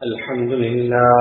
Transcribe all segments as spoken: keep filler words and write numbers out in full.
الحمد لله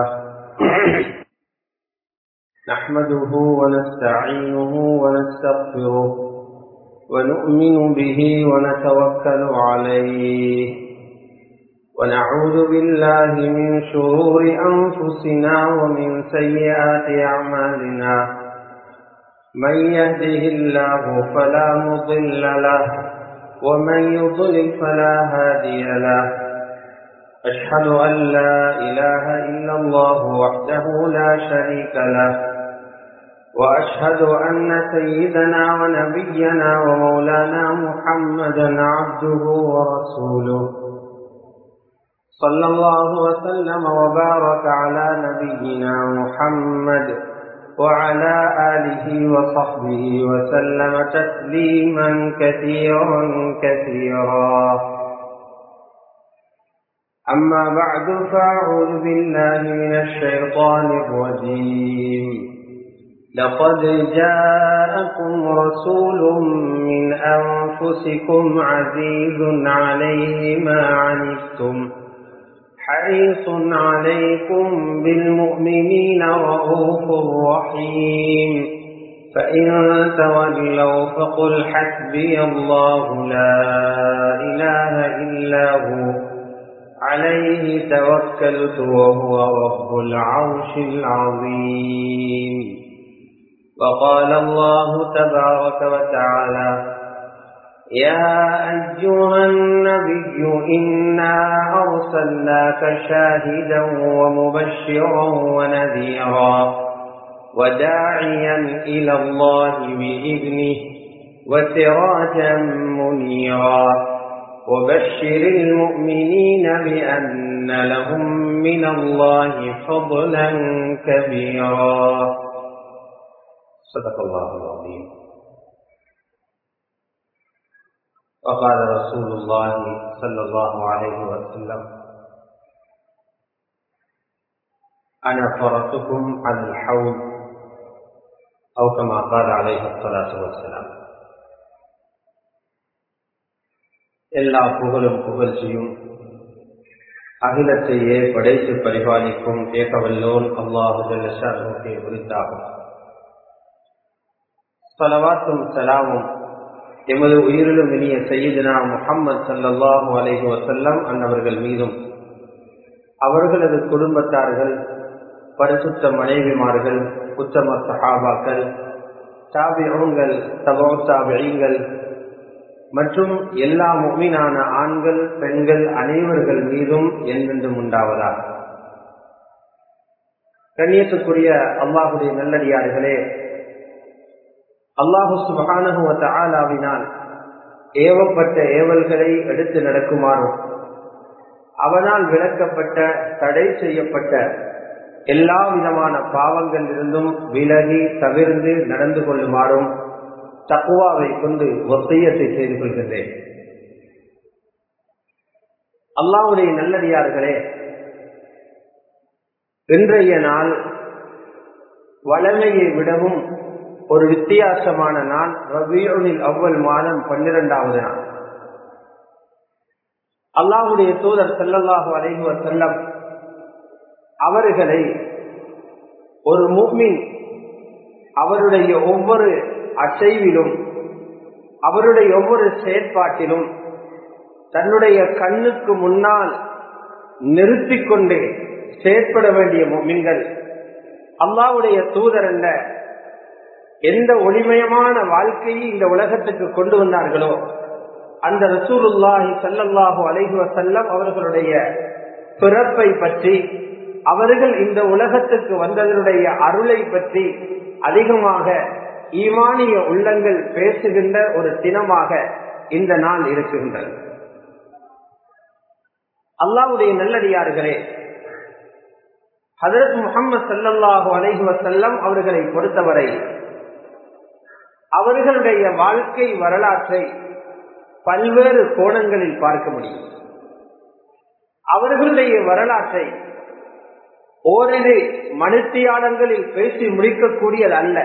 نحمده ونستعينه ونستغفره ونؤمن به ونتوكل عليه ونعوذ بالله من شرور أنفسنا ومن سيئات أعمالنا من يهده الله فلا مضل له ومن يضلل فلا هادي له أشهد أن لا إله إلا الله وحده لا شريك له وأشهد أن سيدنا ونبينا ومولانا محمدا عبده ورسوله صلى الله وسلم وبارك على نبينا محمد وعلى آله وصحبه وسلم تسليما كثيرا كثيرا. أما بعد فأعوذ بالله من الشيطان الرجيم. لقد جاءكم رسول من أنفسكم عزيز عليه ما عنتم حريص عليكم بالمؤمنين رؤوف رحيم فإن تولوا فقل حسبي الله لا إله إلا هو عليه توكلت وهو رب العرش العظيم. وقال الله تبارك وتعالى: يا أيها النبي إنا أرسلناك شاهدا ومبشرا ونذيرا وداعيا إلى الله بإذنه وسراجا منيرا وبشر المؤمنين بأن لهم من الله فضلا كبيرا. صدق الله العظيم. وقال رسول الله صلى الله عليه وسلم: أنا فرطكم على الحوض أو كما قال عليه الصلاة والسلام. எல்லா புகழும் புகழ்ச்சியும் அகிலத்தையே படைத்து பரிபாலிக்கும் ஏகவல்லோன் அல்லாஹு ஜல்ல ஷஅனுஹு உரித்தாகும். ஸலவாத்தும் ஸலாமும் எமது உயிரிலும் இனிய சய்யிதுனா முஹம்மது ஸல்லல்லாஹு அலைஹி வஸல்லம் அன்னவர்கள் மீதும், அவர்களது குடும்பத்தார்கள், பரிசுத்த மனைவிமார்கள், உத்தம சஹாபாக்கள், தாபிஊன்கள், தபூ தாபிஈன்கள் மற்றும் எல்லா முஃமினான ஆண்கள் பெண்கள் அனைவர்கள் மீதும் என்றென்றும் உண்டாவதாக. கண்ணியத்துக்குரிய அல்லாஹுடைய நல்லடியார்களே, அல்லாஹு சுப்ஹானஹு வ தஆலாவினால் ஏவப்பட்ட ஏவல்களை எடுத்து நடக்குமாறும், அவனால் விளக்கப்பட்ட தடை செய்யப்பட்ட எல்லா விதமான பாவங்களிலிருந்தும் விலகி தவிர்ந்து நடந்து கொள்ளுமாறும் தக்வாவை கொண்டு வசியத்தை செய்து கொள்கின்றேன். அல்லாஹ்வுடைய நல்லடியார்களே, இன்றைய நாள் வழமையை விடவும் ஒரு வித்தியாசமான நாள். ரபீஉல் அவ்வல் மாதம் பன்னிரண்டாவது நாள். அல்லாஹ்வுடைய தூதர் ஸல்லல்லாஹு அலைஹி வஸல்லம் அவர்களை ஒரு முஃமின் அவருடைய ஒவ்வொரு அசைவிலும் அவருடைய ஒவ்வொரு செயற்பாட்டிலும் தன்னுடைய கண்ணுக்கு முன்னால் நிறுத்திக் கொண்டு செயற்பட வேண்டிய முஃமின்கள் அல்லாஹ்வுடைய தூதர் என்ற எந்த ஒளிமயமான வாழ்க்கையை இந்த உலகத்துக்கு கொண்டு வந்தார்களோ அந்த ரசூலுல்லாஹி ஸல்லல்லாஹு அலைஹி வஸல்லம் அவர்களுடைய பிறப்பை பற்றி, அவர்கள் இந்த உலகத்துக்கு வந்ததனுடைய அருளை பற்றி அதிகமாக ஈமானிய உள்ளங்கள் பேசுகின்ற ஒரு தினமாக இந்த நாள் இருக்குகின்றது. அல்லாஹ்வுடைய நல்லடியார்களே, ஹஜ்ரத் முஹம்மது ஸல்லல்லாஹு அலைஹி வஸல்லம் அவர்களை பொறுத்தவரை அவர்களுடைய வாழ்க்கை வரலாற்றை பல்வேறு கோணங்களில் பார்க்க முடியும். அவர்களுடைய வரலாற்றை ஓரிரு மணித்தியாலங்களில் பேசி முடிக்கக்கூடியது அல்ல.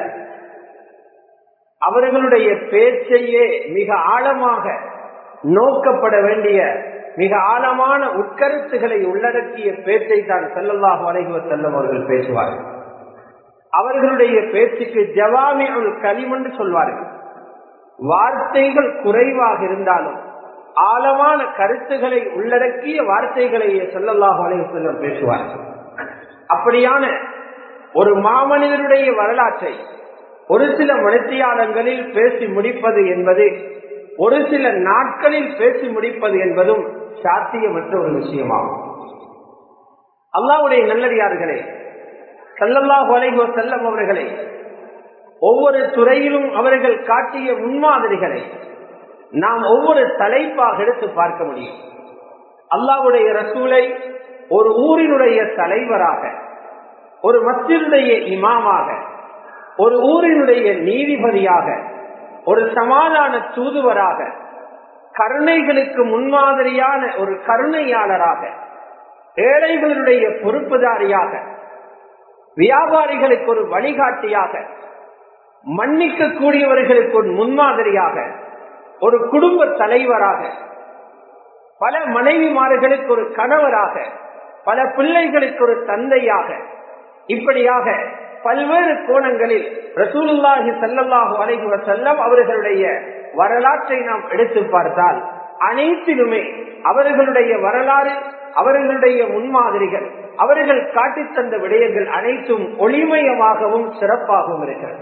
அவர்களுடைய பேச்சையே மிக ஆழமாக நோக்கப்பட வேண்டிய மிக ஆழமான உட்கருத்துக்களை உள்ளடக்கிய பேச்சை தான் ஸல்லல்லாஹு அலைஹி வஸல்லம் அவர்கள் பேசுவார்கள். அவர்களுடைய பேச்சுக்கு ஜவாமிஉல் கலிம் என்று சொல்வார்கள். வார்த்தைகள் குறைவாக இருந்தாலும் ஆழமான கருத்துக்களை உள்ளடக்கிய வார்த்தைகளையே ஸல்லல்லாஹு அலைஹி வஸல்லம் பேசுவார்கள். அப்படியான ஒரு மாமனிதருடைய வரலாற்றை ஒரு சில மணித்தியாலங்களில் பேசி முடிப்பது என்பது, ஒரு சில நாட்களில் பேசி முடிப்பது என்பதும் சாத்தியமற்ற ஒரு விஷயமாகும். அல்லாஹ்வுடைய நல்லடியார்களே, ஸல்லல்லாஹு அலைஹி வஸல்லம் அவர்களை ஒவ்வொரு துறையிலும் அவர்கள் காட்டிய முன்மாதிரிகளை நாம் ஒவ்வொரு தலைப்பாக எடுத்து பார்க்க முடியும். அல்லாஹ்வுடைய ரசூலை ஒரு ஊரினுடைய தலைவராக, ஒரு மஸ்ஜிதுடைய இமாமாக, ஒரு ஊரினுடைய நீதிபதியாக, ஒரு சமாதான தூதுவராக, கருணைகளுக்கு முன்மாதிரியான ஒரு கருணையாளராக, ஏழைகளுடைய பொறுப்புதாரியாக, வியாபாரிகளுக்கு ஒரு வழிகாட்டியாக, மன்னிக்க கூடியவர்களுக்கு ஒரு முன்மாதிரியாக, ஒரு குடும்ப தலைவராக, பல மனைவிமார்களுக்கு ஒரு கணவராக, பல பிள்ளைகளுக்கு ஒரு தந்தையாக, இப்படியாக பல்வேறு கோணங்களில் ரசூலுல்லாஹி ஸல்லல்லாஹு அலைஹி வஸல்லம் அவர்களுடைய வரலாற்றை நாம் எடுத்து பார்த்தால் அனைத்திலுமே அவர்களுடைய வரலாறு, அவர்களுடைய முன்மாதிரிகள், அவர்கள் காட்டித் தந்த விடயங்கள் அனைத்தும் ஒளிமயமாகவும் சிறப்பாகவும் இருக்கிறது.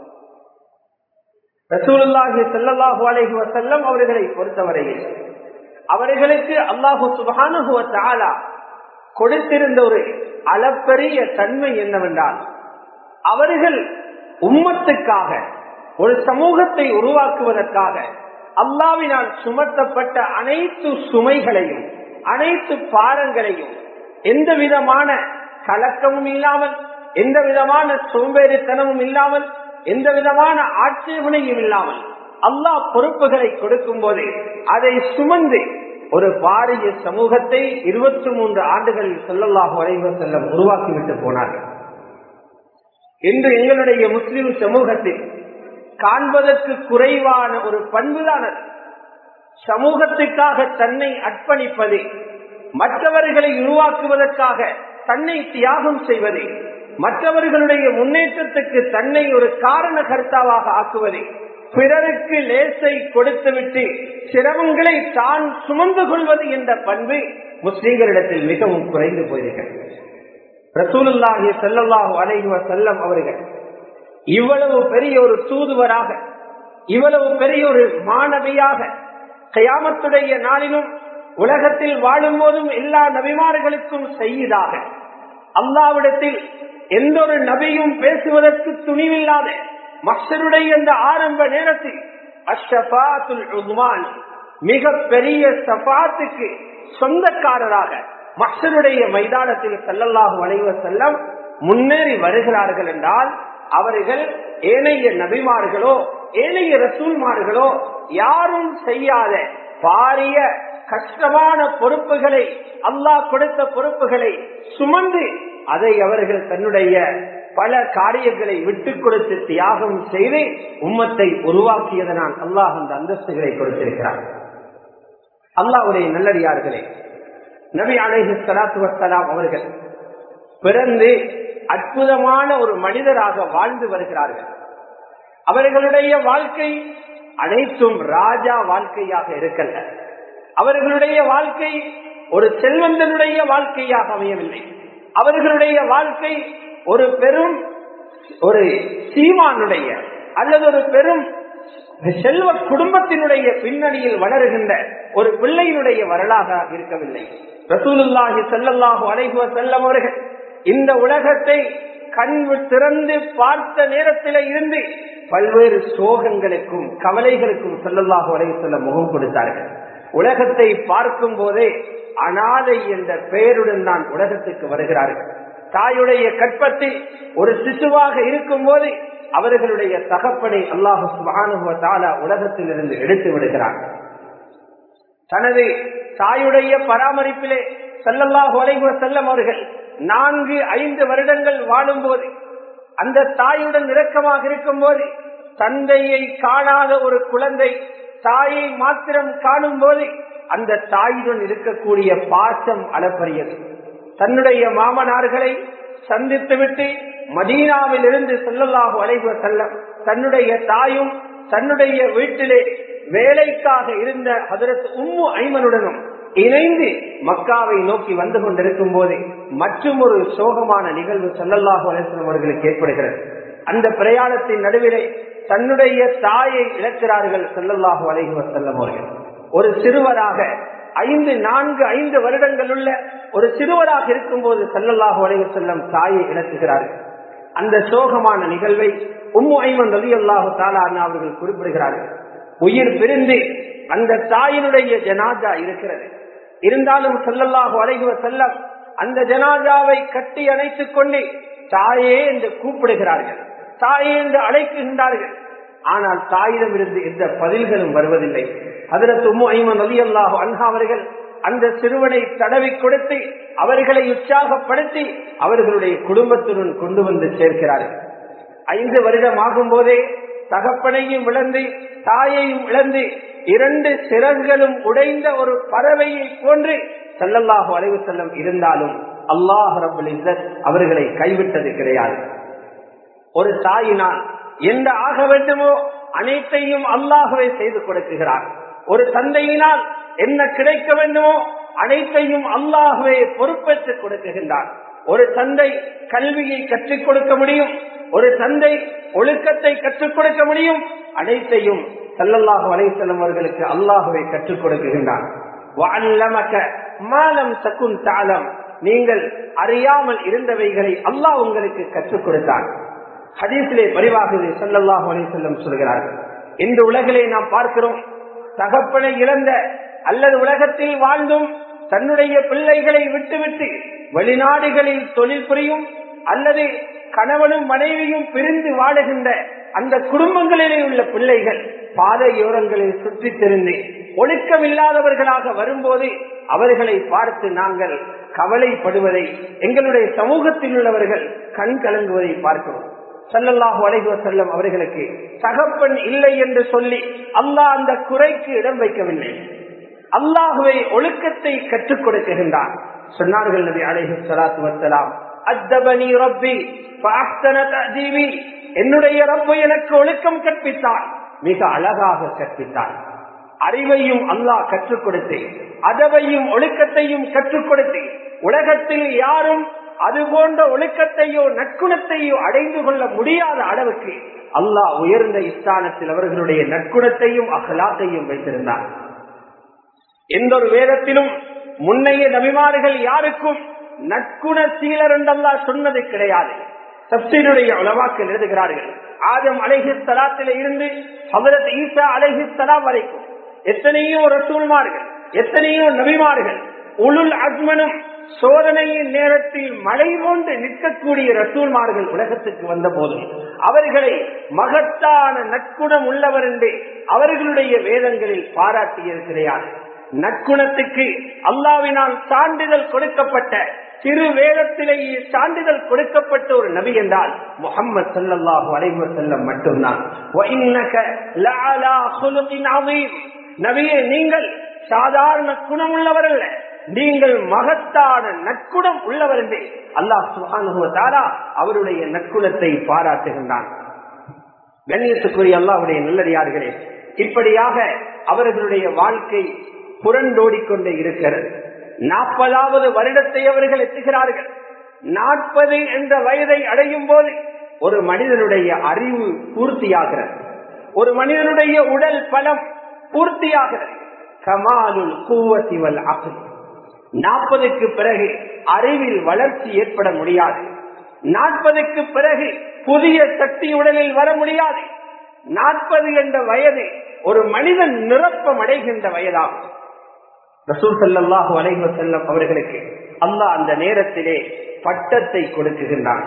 ரசூலுல்லாஹி ஸல்லல்லாஹு அலைஹி வஸல்லம் அவர்களை பொறுத்தவரையில் அவர்களுக்கு அல்லாஹு சுப்ஹானஹு வ தஆலா கொடுத்திருந்த ஒரு அளப்பரிய தன்மை என்னவென்றால், அவர்கள் உம்மத்துக்காக, ஒரு சமூகத்தை உருவாக்குவதற்காக அல்லாஹ்வினால் சுமத்தப்பட்ட அனைத்து சுமைகளையும் அனைத்து பாரங்களையும் எந்த விதமான கலக்கமும் இல்லாமல், எந்த விதமான சோம்பேறித்தனமும் இல்லாமல், எந்த விதமான ஆட்சேபனையும் இல்லாமல் அல்லாஹ் பொறுப்புகளை கொடுக்கும் போது அதை சுமந்து ஒரு பாரிய சமூகத்தை இருபத்தி மூன்று ஆண்டுகளில் ஸல்லல்லாஹு அலைஹி வஸல்லம் உருவாக்கிவிட்டு போனார்கள். இன்று எங்களுடைய முஸ்லிம் சமூகத்தில் காண்பதற்கு குறைவான ஒரு பண்புதான் சமூகத்துக்காக தன்னை அர்ப்பணிப்பது, மற்றவர்களை உருவாக்குவதற்காக தன்னை தியாகம் செய்வது, மற்றவர்களுடைய முன்னேற்றத்துக்கு தன்னை ஒரு காரண கர்த்தாவாக ஆக்குவது, பிறருக்கு லேசை கொடுத்துவிட்டு சிரமங்களை தான் சுமந்து கொள்வது என்ற பண்பு முஸ்லிம்களிடத்தில் மிகவும் குறைந்து போயிருக்கிறது. ரசூலுல்லாஹி ஸல்லல்லாஹு அலைஹி வஸல்லம் அவர்கள் இவ்வளவு பெரிய ஒரு தூதுவராக, இவ்வளவு பெரிய ஒரு மாணவியாக, கியாமத்துடைய நாளிலும் உலகத்தில் வாழும் போதும் எல்லா நபிமார்களுக்கும் செய்யதாக, அல்லாஹ்விடத்தில் எந்த ஒரு நபியும் பேசுவதற்கு துணிவில்லாத மஹ்ஷருடைய இந்த ஆரம்ப நேரத்தில் அஷ்ஷஃபாத்துல் உஸ்மான் மிக பெரிய ஷஃபாத்துக்கு சொந்தக்காரராக மஹ்ஷருடைய மைதானத்தில் ஸல்லல்லாஹு அலைஹி வஸல்லம் முன்னேறி வருகிறார்கள் என்றால், அவர்கள் ஏனைய நபிமார்களோ ஏனைய ரசூல்மார்களோ யாரும் செய்யாத பாரிய கஷ்டமான பொறுப்புகளை, அல்லாஹ் கொடுத்த பொறுப்புகளை சுமந்து அதை அவர்கள் தன்னுடைய பல காரியங்களை விட்டுக் கொடுத்து தியாகம் செய்து உம்மத்தை உருவாக்கியதனால் அல்லாஹ் அந்த அந்தஸ்துகளை கொடுத்திருக்கிறார். அல்லாஹ்வுடைய நல்லடியார்களே, நபி அலைஹி ஸலாத்து வஸ்ஸலாம் அவர்கள் பிறந்து அற்புதமான ஒரு மனிதராக வாழ்ந்து வருகிறார்கள். அவர்களுடைய வாழ்க்கை அனைத்தும் ராஜா வாழ்க்கையாக இருக்கல்ல. அவர்களுடைய வாழ்க்கை ஒரு செல்வந்தனுடைய வாழ்க்கையாக அமையவில்லை. அவர்களுடைய வாழ்க்கை ஒரு பெரும் ஒரு சீமானுடைய அல்லது ஒரு பெரும் செல்வ குடும்பத்தினுடைய பின்னணியில் வளருகின்ற ஒரு பிள்ளையினுடைய வரலாறாக இருக்கவில்லை. ரசூலுல்லாஹி ஸல்லல்லாஹு அலைஹி வஸல்லம் அவர்கள் இந்த உலகத்தை கண் திறந்து பார்த்த நேரத்தில் இருந்து பல்வேறு சோகங்களுக்கும் கவலைகளுக்கும் ஸல்லல்லாஹு அலைஹி வஸல்லம் முகம் கொடுத்தார்கள். உலகத்தை பார்க்கும் போதே அனாதை என்ற பெயருடன் தான் உலகத்துக்கு வருகிறார்கள். தாயுடைய கற்பத்தில் ஒரு சிசுவாக இருக்கும் போது அவர்களுடைய தகப்பனை அல்லாஹு சுப்ஹானஹு வ தஆலா உலகத்தில் இருந்து எடுத்து விடுகிறார். தனது தாயுடைய பராமரிப்பிலே ஸல்லல்லாஹு அலைஹி வஸல்லம் அவர்கள் நான்கு ஐந்து வருடங்கள் வாழும் போது, அந்த தாயுடன் இரக்கமாக இருக்கும் போது, தந்தையை காணாத ஒரு குழந்தை தாயை மாத்திரம் காணும் போது அந்த தாயுடன் இருக்கக்கூடிய பாசம் அளப்பரியது. தன்னுடைய மாமனார்களை சந்தித்துவிட்டு மதீனாவில் இருந்து ஸல்லல்லாஹு அலைஹி வஸல்லம் தன்னுடைய தாயும் தன்னுடைய வீட்டிலே வேலைக்காக இருந்த ஹஜ்ரத் உம்மு ஐமனுடனும் இணைந்து மக்காவை நோக்கி வந்து கொண்டிருக்கும் போது மற்றும் ஒரு சோகமான நிகழ்வு ஸல்லல்லாஹு அலைஹி வஸல்லம் அவர்களுக்கு ஏற்படுகிறது. அந்த பிரயாணத்தின் நடுவிலே தன்னுடைய தாயை இழக்கிறார்கள் ஸல்லல்லாஹு அலைஹி வஸல்லம் அவர்கள். ஒரு சிறுவராக ஐந்து நான்கு ஐந்து வருடங்கள் உள்ள ஒரு சிறுவராக இருக்கும் போது ஸல்லல்லாஹு அலைஹி வஸல்லம் தாயை இழக்குகிறார்கள். அந்த சோகமான நிகழ்வை உம்மு ஐமன் ரலியல்லாஹு தஆலா அன்ஹா அவர்கள் குறிப்பிடுகிறார்கள். உயிர் பிரிந்து அந்த தாயினுடைய ஜனாஜா இருக்கிறது. இருந்தாலும் ஸல்லல்லாஹு அலைஹி வஸல்லம் அந்த ஜனாஜாவை கட்டி அணைத்துக் கொண்டு தாயே என்று கூப்பிடுகிறார்கள், தாயே என்று அழைக்கின்றார்கள். ஆனால் தாயிடமிருந்து எந்த பதில்களும் வருவதில்லை. ஹஜ்ரத் உம்மு ஐமன் ரலியல்லாஹு அன்ஹா அவர்கள் அந்த சிறுவனை தடவி கொடுத்து அவர்களை உற்சாகப்படுத்தி அவர்களுடைய குடும்பத்துடன் கொண்டு வந்து சேர்க்கிறார்கள். ஐந்து வருடம் ஆகும் போதே தகப்பனையும் இழந்து தாயையும் இழந்து இரண்டு சிறகுகளும் உடைந்த ஒரு பறவையை போன்று ஸல்லல்லாஹு அலைஹி வஸல்லம் இருந்தாலும் அல்லாஹ் ரப்பல் இஸ்ஸத் அவர்களை கைவிட்டது கிடையாது. ஒரு தாயினால் என்ன ஆக வேண்டுமோ அனைத்தையும் அல்லாஹ்வே செய்து கொடுக்கிறார். ஒரு தந்தையினால் என்ன கிடைக்க வேண்டுமோ அனைத்தையும் அல்லாஹ்வே பொறுப்பேற்றுக் கொடுக்கின்றார். ஒரு தந்தை கல்வியை கற்றுக் கொடுக்க முடியும், ஒரு தந்தை ஒழுக்கத்தை கற்றுக் கொடுக்க முடியும். அனைத்தையும் ஸல்லல்லாஹு அலைஹி வஸல்லம் அவர்களுக்கு அல்லாஹ்வே கற்றுக் கொடுக்கின்றார். வஅல்லமக மா லம் தகுன் தஅலம், நீங்கள் அறியாமல் இருந்தவைகளை அல்லாஹ் உங்களுக்கு கற்றுக் கொடுத்தார். ஹதீஸிலே பதிவாகுது ஸல்லல்லாஹு அலைஹி வஸல்லம் சொல்கிறார்கள், இந்த உலகிலே நாம் பார்க்கிறோம் தகப்பனை இழந்த அல்லது உலகத்தில் வாழ்ந்தும் தன்னுடைய பிள்ளைகளை விட்டுவிட்டு வெளிநாடுகளில் தொழில் புரியும் அல்லது கணவனும் மனைவியும் பிரிந்து வாழுகின்ற அந்த குடும்பங்களிலே உள்ள பிள்ளைகள் பாதையோரங்களில் சுற்றி திரிந்து ஒழுக்கமில்லாதவர்களாக வரும்போது அவர்களை பார்த்து நாங்கள் கவலைப்படுவதை எங்களுடைய சமூகத்தில் உள்ளவர்கள் கண் கலங்குவதை பார்க்கிறோம். ஸல்லல்லாஹு அலைஹி வஸல்லம் அவர்களுக்கு தகப்பன் இல்லை என்று சொல்லி அல்லாஹ் அந்த குறைக்கு இடம் வைக்கவில்லை. அல்லாஹ்வே ஒழுக்கத்தை கற்றுக் கொடுக்கின்றார். சொன்னார்கள் நபி அலைஹி ஸலாத்து வஸலாம், அத்தபனி ரப்பி ஃபஅஹ்ஸன தஅதீபி, என்னுடைய ரப்பு எனக்கு ஒழுக்கம் கற்பித்தார், மிக அழகாக கற்பித்தார். அறிவையும் அல்லாஹ் கற்றுக் கொடுத்து அதவையும் ஒழுக்கத்தையும் கற்றுக் கொடுத்து உலகத்தில் யாரும் அது போன்ற ஒழுக்கத்தையோ நற்குணத்தையோ அடைந்து கொள்ள முடியாத அளவுக்கு அல்லாஹ் உயர்ந்த ஸ்தானத்தில் அவர்களுடைய நற்குணத்தையும் அகலாத்தையும் வைத்திருந்தார். எந்த ஒரு வேதத்திலும் முன்னைய நபிமார்கள் யாருக்கும் நற்குண சீலர் என்றெல்லாம் சொன்னது கிடையாது. தஃசீருடைய உலமாக்கள் எழுதுகிறார்கள், ஆதம் அலைஹிஸ்ஸலாத்திலே இருந்து ஹஜ்ரத் ஈசா அலைஹிஸ்ஸலாம் வரைக்கும் எத்தனையோ ரசூல்மார்கள் எத்தனையோ நபிமார்கள் உலுல் அஸ்மனும் சோதனையின் நேரத்தில் மழை போன்று நிற்கக்கூடிய ரசூல்மார்கள் உலகத்துக்கு வந்த போதும் அவர்களை மகத்தான நற்குணம் உள்ளவர் என்று அவர்களுடைய வேதங்களில் பாராட்டியிருக்கிறார். நற்குணத்துக்கு அல்லாஹ்வினால் சான்றிதழ் கொடுக்கப்பட்ட திரு வேதத்திலேயே சான்றிதழ் கொடுக்கப்பட்ட ஒரு நபி என்றால் முஹம்மது ஸல்லல்லாஹு அலைஹி வஸல்லம் மட்டும்தான். வஇன்னக லஅலா குலுகின் அதீம், நபியே நீங்கள் சாதாரண குணம் உள்ளவர் அல்ல, நீங்கள் மகத்தான நற்குணம் உள்ளவர் என்று அல்லாஹ் சுப்ஹானஹு வ தஆலா அவருடைய நற்குணத்தை பாராட்டுகின்றான். கண்ணியத்துக்குரிய அல்லாஹ்வுடைய நல்லடியார்களே, இப்படியாக அவர்களுடைய வாழ்க்கை புரண்டோடிக்கொண்டே இருக்கிறது. நாற்பதாவது வருடத்தை அவர்கள் எட்டுகிறார்கள். நாற்பது என்ற வயதை அடையும் போது ஒரு மனிதனுடைய அறிவு பூர்த்தியாகிறது, ஒரு மனிதனுடைய உடல் பலம் பூர்த்தியாகிறது. கமாலுல் குவத்தி வல் அக்ல், நாற்பதுக்கு பிறகு அறிவில் வளர்ச்சி ஏற்பட முடியாது. நாற்பதுக்கு பிறகு புதிய சக்தி உடலில் வர முடியாது. நாற்பது என்ற வயது ஒரு மனிதன் நிரப்பம் அடைகின்ற வயதாகும். ரசூல் ஸல்லல்லாஹு அலைஹி வஸல்லம் அவர்களுக்கு அல்லாஹ் அந்த நேரத்திலே பட்டத்தை கொடுக்குகின்றான்.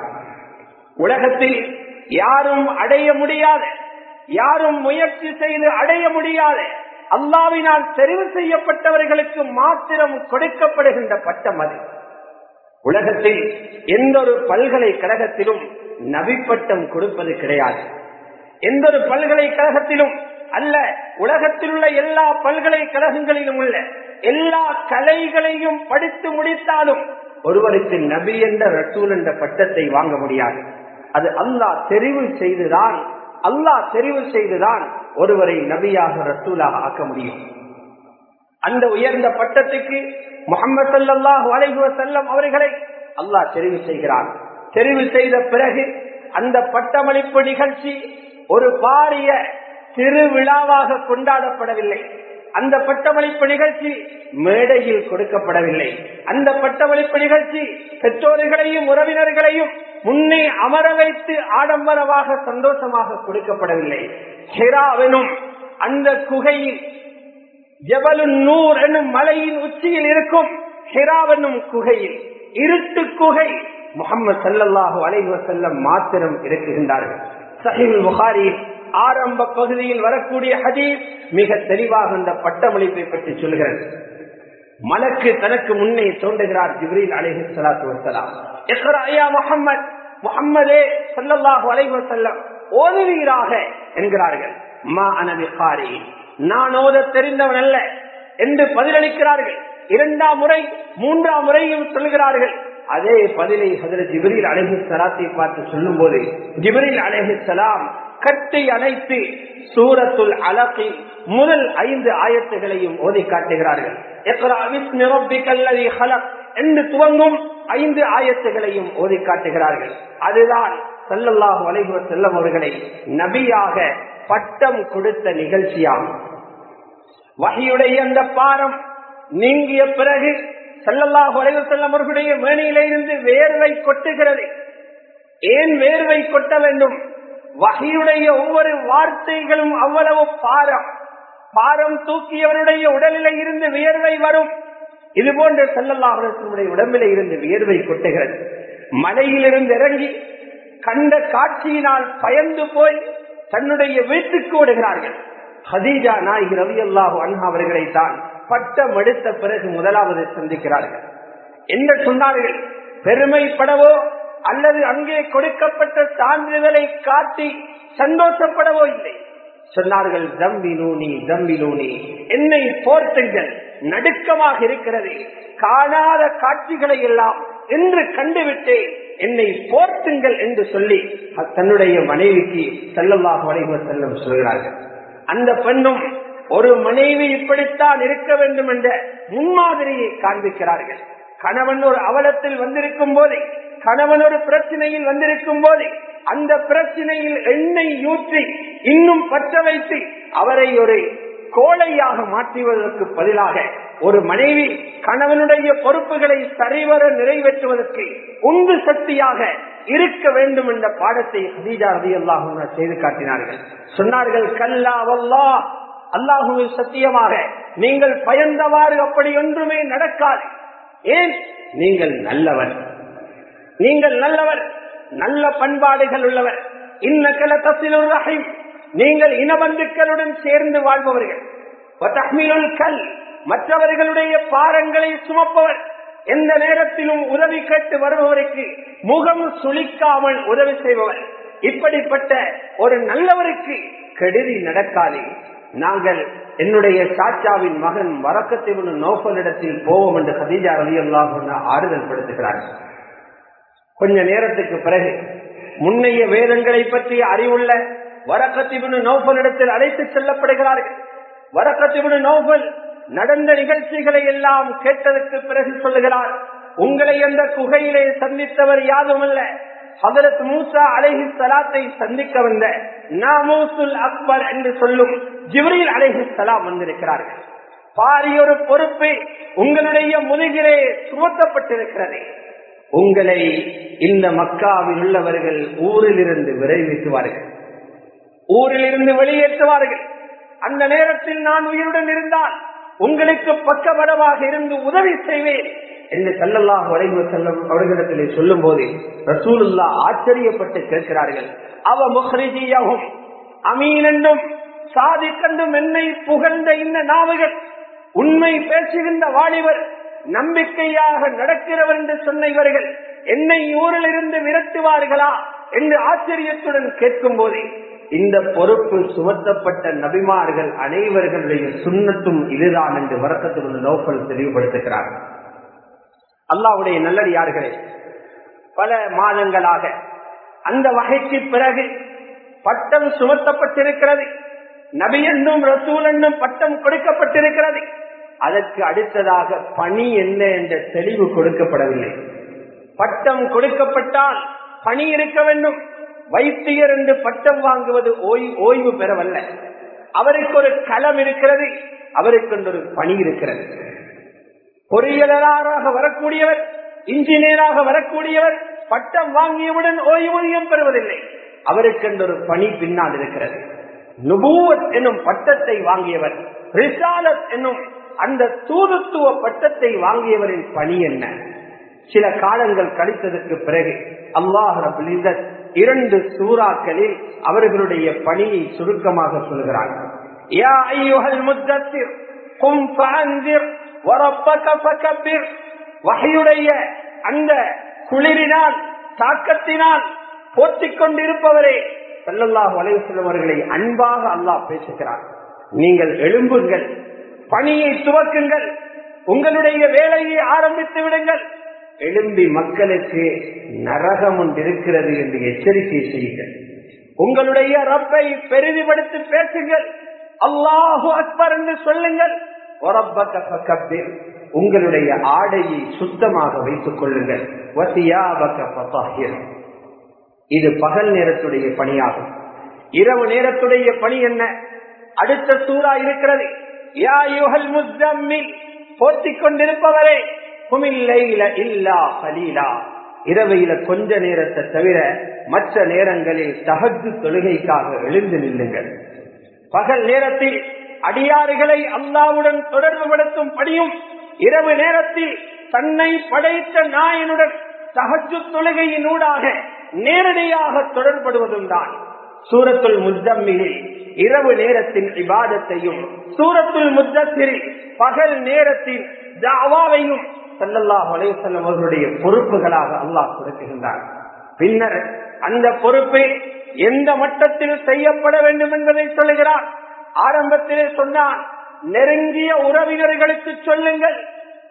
உலகத்தில் யாரும் அடைய முடியாத, யாரும் முயற்சி செய்து அடைய முடியாத அல்லாஹ்வினால் தெரிவு செய்யப்பட்டவர்களுக்கு மாத்திரம் கொடுக்கப்படுகின்ற பட்டம் அது. உலகத்தில் எந்த ஒரு பல்கலைக்கழகத்திலும் நபி பட்டம் கொடுப்பது கிடையாது. எந்த ஒரு பல்கலைக்கழகத்திலும் அல்ல, உலகத்தில் உள்ள எல்லா பல்கலைக்கழகங்களிலும் உள்ள எல்லா கலைகளையும் படித்து முடித்தாலும் ஒருவருக்கு நபி என்ற ரசூல் என்ற பட்டத்தை வாங்க முடியாது. அது அல்லாஹ் தெரிவு செய்துதான் அல்லாஹ் தெரிவு செய்துதான் ஒருவரை நபியாக ரசூலாக ஆக்க முடியும். அந்த உயர்ந்த பட்டத்துக்கு முஹம்மது ஸல்லல்லாஹு அலைஹி வஸல்லம் அவர்களை அல்லாஹ் தெரிவு செய்கிறான். தெரிவு செய்த பிறகு அந்த பட்டமளிப்பு நிகழ்ச்சி ஒரு பாரிய திருவிழாவாக கொண்டாடப்படவில்லை. அந்த பட்டமளிப்பு நிகழ்ச்சி மேடையில் கொடுக்கப்படவில்லை. அந்த பட்டமளிப்பு நிகழ்ச்சி பெற்றோர்களையும் உறவினர்களையும் முன்னே அமர வைத்து ஆடம்பரமாக சந்தோஷமாக கொடுக்கப்படவில்லை. ஹிராவெனும் அந்த குகையில் ஜபலுன் நூர் என்னும் மலையின் உச்சியில் இருக்கும் ஹிராவெனும் குகையில் இருட்டு குகை முஹம்மது ஸல்லல்லாஹு அலைஹி வஸல்லம் மாத்திரம் இருக்குகின்றார்கள். ஸஹீஹுல் புகாரியில் ஆரம்ப பகுதியில் வரக்கூடிய ஹதீஸ் மிக தெளிவாக இந்த பட்டமளிப்பை பற்றி சொல்கிறது. மலக்கு தனக்கு முன்னே தோன்றுகிறார் ஜிப்ரீல் அலைஹிஸ்ஸலாத்து வஸ்ஸலாம். இக்ரா யா முஹம்மத், முஹம்மதே ஸல்லல்லாஹு அலைஹி வஸல்லம் ஓதுவீராக என்கிறார்கள். மா அன பிகாரி, நான் ஓத தெரிந்தவன் அல்ல என்று பதிலளிக்கிறார்கள். இரண்டாம் முறை மூன்றாம் முறையும் சொல்கிறார்கள். அதே பதிலை ஹஜ்ரத் ஜிப்ரீல் அலைஹிஸ்ஸலாத்தை பார்த்து சொல்லும் போது ஜிப்ரீல் அலைஹிஸ்ஸலாம் கட்டி அணைத்து சூரத்துல் அலகின் முதல் ஐந்து ஆயத்துகளையும் ஓதி காட்டுகிறார்கள். இக்ரா பிஸ்மி ரப்பிக்கல் லதீ ஹலக் என்று துவங்கும் ஐந்து ஆயத்துகளையும் ஓதி காட்டுகிறார்கள். அதுதான் ஸல்லல்லாஹு அலைஹி வஸல்லம் அவர்களை நபியாக பட்டம் கொடுத்த நிகழ்ச்சியாகும். வஹீயுடைய அந்த பாரம் நீங்கிய பிறகு ஸல்லல்லாஹு அலைஹி வஸல்லம் அவர்களுடைய மேனியிலே இருந்து வேர்வை கொட்டுகிறது. ஏன் வேர்வை கொட்ட வேண்டும்? வஹீயுடைய ஒவ்வொரு வார்த்தைகளும் அவ்வளவு பாரம். பாரம் தூக்கியவருடைய உடலிலே இருந்து வியர்வை வரும். இது போன்ற ஸல்லல்லாஹு அலைஹி வஸல்லம் உடம்பிலே இருந்து வியர்வை கொட்டுகிறது. மலையிலிருந்து இறங்கி கண்ட காட்சியினால் பயந்து போய் தன்னுடைய வீட்டுக்கு ஓடுகிறார்கள். ஹதீஜா நாயகி ரலியல்லாஹு அன்ஹா அவர்களை தான் பட்டம் எடுத்த பிறகு முதலாவது சந்திக்கிறார்கள். என்ன சொன்னார்கள்? பெருமைப்படவோ அல்லது அங்கே கொடுக்கப்பட்ட சான்றிதழை காட்டி சந்தோஷப்படவோ இல்லை. சொன்னார்கள், தம்பிலூனி தம்பிலூனி, என்னை போர்த்துங்கள், நடுக்கமாக இருக்கிறது, காணாத காட்சிகளை எல்லாம் என்று கண்டுவிட்டேன், என்னை போர்த்துங்கள் என்று சொல்லி தன்னுடைய மனைவிக்கு ஸல்லல்லாஹு அலைஹி வஸல்லம் சொல்கிறார்கள். அந்த பெண்ணும் ஒரு மனைவி இப்படித்தான் இருக்க வேண்டும் என்ற முன்மாதிரியை காண்பிக்கிறார்கள். கணவன் ஒரு அவலத்தில் வந்திருக்கும் போது, கணவன் ஒரு பிரச்சனையில் வந்திருக்கும் போது அந்த பிரச்சனையில் எண்ணெய் ஊற்றி இன்னும் பற்ற வைத்து அவரை ஒரு கோழையாக மாற்றுவதற்கு பதிலாக ஒரு மனைவி கணவனுடைய பொறுப்புகளை சரிவர நிறைவேற்றுவதற்கு உந்து சக்தியாக இருக்க வேண்டும் என்ற பாடத்தை ஹதீஜா ரலியல்லாஹு அன்ஹா செய்து காட்டினார்கள். சொன்னார்கள், கல்லா வல்லாஹ், அல்லாஹுவின் சத்தியமாக நீங்கள் பயந்தவாறு அப்படி ஒன்றுமே நடக்காது. ஏன்? நீங்கள் நல்லவர், நீங்கள் நல்லவர், நல்ல பண்பாடுகள் உள்ளவர். இன்னக லதஸிலுர் ரஹீம், நீங்கள் இனபந்துக்களுடன் சேர்ந்து வாழ்பவர்கள். வதஹ்மிலுல் கல், மற்றவர்களுடைய பாரங்களை சுமப்பவர். எந்த நேரத்திலும் உதவி கேட்டு வருபவருக்கு முகம் சுளிக்காமல் உதவி செய்பவர். இப்படிப்பட்ட ஒரு நல்லவருக்கு கெடுதி நடக்காது. நாங்கள் என்னுடைய சாச்சாவின் மகன் வரக்கத் இப்னு நௌஃபலிடத்தில் போவோம் என்று ஹதீஜா ரலியல்லாஹு அன்ஹா ஆறுதல் படுத்துகிறார்கள். கொஞ்ச நேரத்துக்கு பிறகு முன்னைய வேதங்களை பற்றி அறிவுள்ள வரக்கத் இப்னு நௌஃபலிடத்தில் அழைத்து செல்லப்படுகிறார்கள். வரக்கத் இப்னு நௌஃபல் நடந்த நிகழ்ச்சிகளை எல்லாம் கேட்டதற்கு பிறகு சொல்லுகிறார், உங்களை அந்த குகையிலே சந்தித்தவர் யாதுமல்ல, ஹஜ்ரத் மூசா அலைஹிஸ்ஸலாத்தை சந்திக்க வந்த நாமூசுல் அக்பர் என்று சொல்லும் ஜிப்ரீல் அலைஹிஸ்ஸலாம் வந்திருக்கிறார்கள். பாரியொரு பொறுப்பு உங்களுடைய முதுகிலே சுமத்தப்பட்டிருக்கிறது. உங்களை இந்த மக்காவில் உள்ளவர்கள் ஊரில் இருந்து விரைவிக்குவார்கள், ஊரில் இருந்து வெளியேற்றுவார்கள். அந்த நேரத்தில் நான் உயிருடன் இருந்தால் உங்களுக்கு பக்கபலமாக இருந்து உதவி செய்வேன் என்று ஸல்லல்லாஹு அலைஹி வஸல்லம் அவர்களிடத்திலே சொல்லும் போது ரசூலுல்லாஹ் ஆச்சரியப்பட்டு கேட்கிறார்கள், அவ முஹ்ரிஜியஹும், அமீன் என்றும் சாதிக் என்றும் என்னை புகழ்ந்த இந்த நாவுகள், உண்மை பேசுகின்ற வாலிபர், நம்பிக்கையாக நடக்கிறவர் என்று சொன்ன இவர்கள் என்னை ஊரில் இருந்து விரட்டுவார்களா என்று ஆச்சரியத்துடன் கேட்கும் போது இந்த பொறுப்பு சுமத்தப்பட்ட நபிமார்கள் அனைவர்களுடைய சுன்னத்தும் இதுதான் என்று வரக்கத்துடைய நோக்கல் தெளிவுபடுத்துகிறார். அல்லாஹ்வுடைய நல்லடியார்களே, பல மாதங்களாக அந்த வகைக்கு பிறகு பட்டம் சுமத்தப்பட்டிருக்கிறது. நபி என்னும் ரசூல் என்னும் பட்டம் கொடுக்கப்பட்டிருக்கிறது. அதற்கு அடுத்ததாக பணி என்ன என்ற தெளிவு கொடுக்கப்படவில்லை. பட்டம் கொடுக்கப்பட்டால் பணி இருக்க வேண்டும். வைத்தியர் என்று பட்டம் வாங்குவது ஓய்வு பெறவல்ல. அவருக்கு ஒரு களம் இருக்கிறது, அவருக்கு ஒரு பணி இருக்கிறது. பொறியியலாளராக வரக்கூடியவர், இன்ஜினியராக வரக்கூடியவர் பட்டம் வாங்கியவுடன் ஓய்வூதியம் பெறுவதில்லை. அவருக்கு ஒரு பணி பின்னால் இருக்கிறது. நுபுவத் என்னும் பட்டத்தை வாங்கியவர், ரிசாலத் என்னும் அந்த தூதுத்துவ பட்டத்தை வாங்கியவரின் பணி என்ன? சில காலங்கள் கழித்ததற்கு பிறகு அல்லாஹ் ரப்பல் இஸ்ஸத் இரண்டு சூறாக்களில் அவர்களுடைய பணியை சுருக்கமாக சொல்கிறார். யா அய்யுஹல் முத்தஸிர் கும் ஃபஅன்திர் வரப்பக ஃபகபிர். வஹ்யுடைய அந்த குளிரினால் தாக்கத்தினால் போற்றிக் கொண்டிருப்பவரே ஸல்லல்லாஹு அலைஹி வஸல்லம் அவர்களை அன்பாக அல்லாஹ் பேசுகிறார். நீங்கள் எழும்புங்கள், பணியை துவக்குங்கள், உங்களுடைய வேலையை ஆரம்பித்து விடுங்கள். எழும்பி மக்களுக்கு நரகம் ஒன்று இருக்கிறது என்று எச்சரிக்கை செய்யுங்கள். உங்களுடைய ரப்பை பெரிதிப்படுத்தி பேசுங்கள். அல்லாஹு அக்பர் என்று சொல்லுங்கள். உங்களுடைய ஆடையை சுத்தமாக வைத்துக் கொள்ளுங்கள். இது பகல் நேரத்துடைய பணியாகும். இரவு நேரத்துடைய பணி என்ன? அடுத்த சூறா இருக்கிறது. யா அய்யுஹல் முஸ்ஸம்மில், போற்றிக் கொண்டிருப்பவரே, இரவையில கொஞ்ச நேரத்தை தவிர மற்ற நேரங்களில் தஹஜ்ஜுத் தொழுகைக்காக எழுந்து நில்லுங்கள். பகல் நேரத்தில் அடியாறுகளை அல்லாஹ்வுடன் தொடர்பு படுத்தும் படியும், இரவு நேரத்தில் தன்னை படைத்த நாயனுடன் தஹஜ்ஜுத் தொழுகையினூடாக நேரடியாக தொடர்படுவதும் தான். சூரத்துல் முஸ்ஸம்மிலில் இரவு நேரத்தின் இபாதத்தையும், சூரத்துல் முத்தஸிரில் பகல் நேரத்தின் தஅவாவையும் ஸல்லல்லாஹு அலைஹி வஸல்லம் அவர்களுடைய பொறுப்புகளாக அல்லாஹ் கொடுக்கின்றார். பின்னர் அந்த பொறுப்பை எந்த மட்டத்தில் செய்யப்பட வேண்டும் என்பதை சொல்லுகிறார். ஆரம்பத்திலே சொன்னான், நெருங்கிய உறவினர்களுக்கு சொல்லுங்கள்.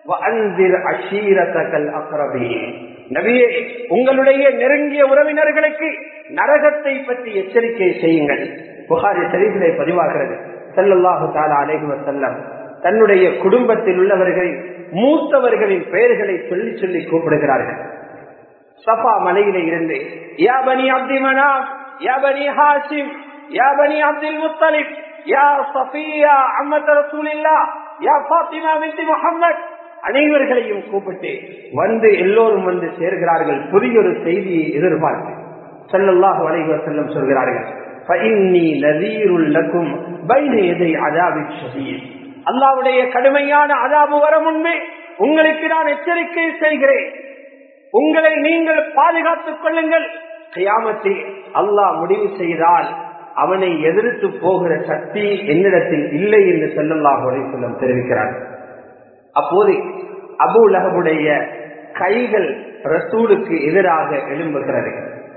நபியே, உங்களுடைய நெருங்கிய உறவினர்களுக்கு நரகத்தை பற்றி எச்சரிக்கை செய்யுங்கள். புகாரி ஷரீஃபிலே பதிவாகிறது. ஸல்லல்லாஹு தஆலா அலைஹி வஸல்லம் தன்னுடைய குடும்பத்தில் உள்ளவர்கள் மூத்தவர்களின் பெயர்களை சொல்லி சொல்லி கூப்பிடுகிறார்கள். சஃபா மலையிலே இருந்து யா பனி அப்தி மனாஃப், யா பனி ஹாஷிம், யா பனி அப்துல் முத்தலிப், யா சஃபியா அம்மத் ரசூலில்லாஹ், யா ஃபாத்திமா பின்த் முஹம்மத், அனைவர்களையும் கூப்பிட்டு வந்து எல்லோரும் வந்து சேர்கிறார்கள். புதிய ஒரு செய்தியை எதிர்பார்த்து ஸல்லல்லாஹு அலைஹி வஸல்லம் சொல்கிறார்கள், ஃபஇன்னி நஸீருல் லக்கும் பைன யதை அஸாபிஷ் ஷதீத். அல்லாஹ்வுடைய கடுமையான அஸாபு வர முன்பே உங்களுக்கு நான் எச்சரிக்கை செய்கிறேன். உங்களை நீங்கள் பாதுகாத்துக் கொள்ளுங்கள். கியாமத்தில் அல்லாஹ் முடிவு செய்தால் அவனை எதிர்த்து போகிற சக்தி என்னிடத்தில் இல்லை என்று ஸல்லல்லாஹு அலைஹி வஸல்லம் தெரிவிக்கிறார். அப்போது அபூ லஹபுடைய கைகள் ரசூலுக்கு எதிராக எழும்புகிறது.